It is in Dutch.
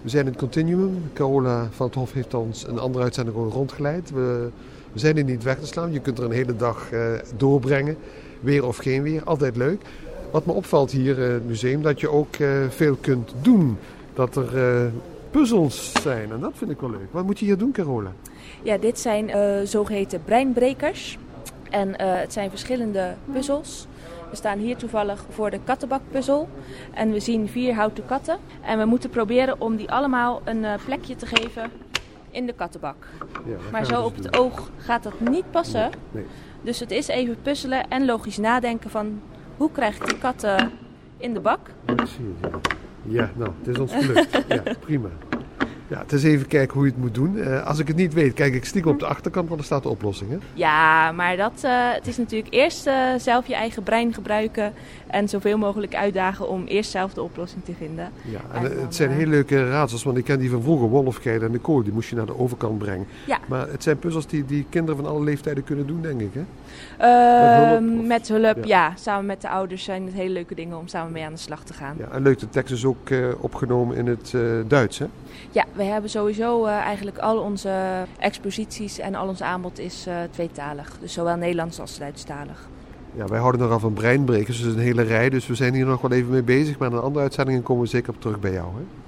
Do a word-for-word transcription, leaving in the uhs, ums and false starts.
We zijn in het Continuum. Carola van het Hof heeft ons een andere uitzending gewoon rondgeleid. We, we zijn er niet weg te slaan. Je kunt er een hele dag uh, doorbrengen. Weer of geen weer. Altijd leuk. Wat me opvalt hier in het museum, dat je ook uh, veel kunt doen. Dat er uh, puzzels zijn. En dat vind ik wel leuk. Wat moet je hier doen, Carola? Ja, dit zijn uh, zogeheten breinbrekers. En uh, het zijn verschillende puzzels. We staan hier toevallig voor de kattenbakpuzzel. En we zien vier houten katten. En we moeten proberen om die allemaal een uh, plekje te geven in de kattenbak. Ja, maar zo op het doen. Oog gaat dat niet passen. Nee, nee. Dus het is even puzzelen en logisch nadenken van hoe krijg ik de katten in de bak. Dat zie je. Ja, nou, het is ons gelukt. Ja, prima. Ja, het is even kijken hoe je het moet doen. Uh, als ik het niet weet, kijk ik stiekem op de achterkant, want er staat de oplossing. Hè? Ja, maar dat, uh, het is natuurlijk eerst uh, zelf je eigen brein gebruiken en zoveel mogelijk uitdagen om eerst zelf de oplossing te vinden. Ja, en, en dan, het zijn uh, hele leuke raadsels, want ik ken die van vroeger, Wolfgeide en de kool, die moest je naar de overkant brengen. Ja. Maar het zijn puzzels die, die kinderen van alle leeftijden kunnen doen, denk ik, hè? Uh, met hulp, met hulp ja. ja. Samen met de ouders zijn het hele leuke dingen om samen mee aan de slag te gaan. Ja, en leuk, de tekst is ook uh, opgenomen in het uh, Duits, hè? Ja, we hebben sowieso uh, eigenlijk al onze exposities en al ons aanbod is uh, tweetalig. Dus zowel Nederlands als Duitsstalig. Ja, wij houden nogal van breinbrekers, dus een hele rij. Dus we zijn hier nog wel even mee bezig. Maar in een andere uitzendingen komen we zeker op terug bij jou, hè?